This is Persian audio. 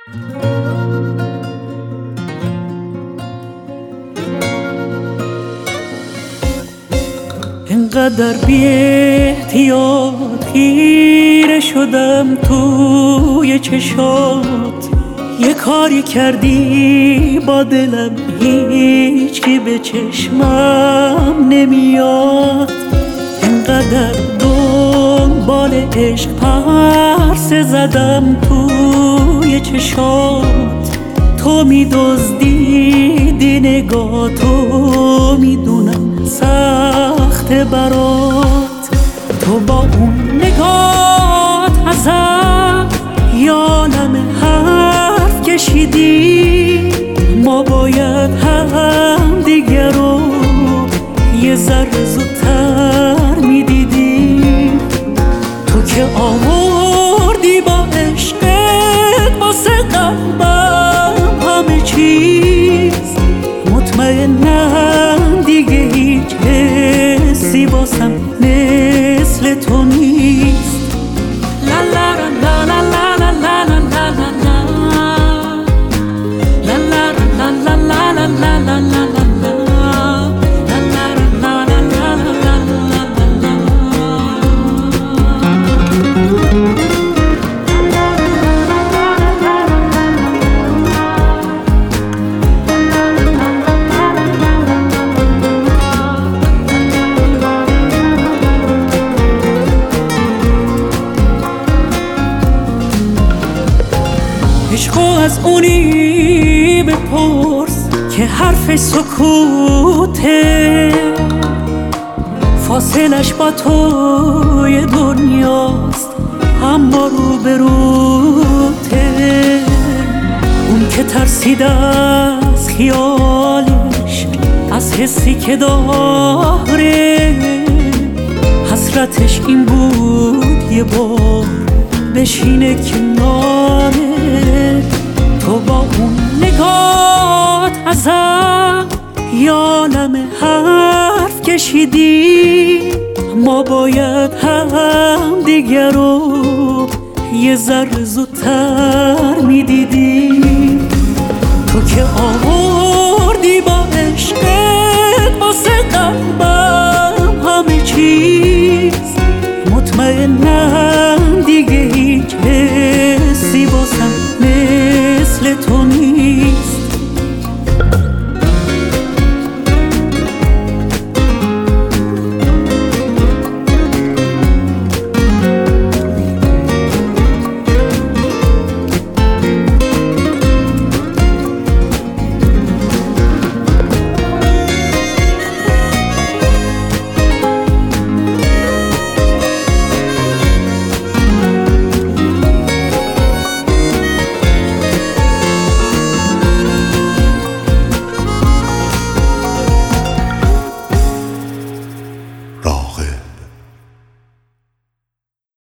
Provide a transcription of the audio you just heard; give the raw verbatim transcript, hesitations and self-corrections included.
اینقدر بی احتیاط خیره شدم توی چشات، یه کاری کردی با دلم هیچ کی به چشمم نمیاد. اینقدر دنبال عشق پرسه زدم توی چشات، تو میدزدیدی نگاه، تو میدونم سخت برات. تو با اون نگات ازم یالم حرف کشیدی، ما باید هم دیگر رو یه ذره زودتر میدیدی. تو که آوردی با عشقت واسه قلبم همه چیز، مطمئنم دیگه هیچ حسی واسم مثل تو نیست. لا لا لا لا لا لا لا لا لا لا لا لا لا لا لا لا. عشقو از اونی بپرس که حرف سکوته، فاصلش با توی دنیاست اما رو به روته. اون که ترسید از خیالش، از حسی که داره، حسرتش این بود یه بار بشینه کناره. تو با اون نگات ازم یالم حرف کشیدی، ما باید هم دیگر رو یه ذره زودتر میدیدی. تو که آوردی با عشقت واسه قلبم همه چی،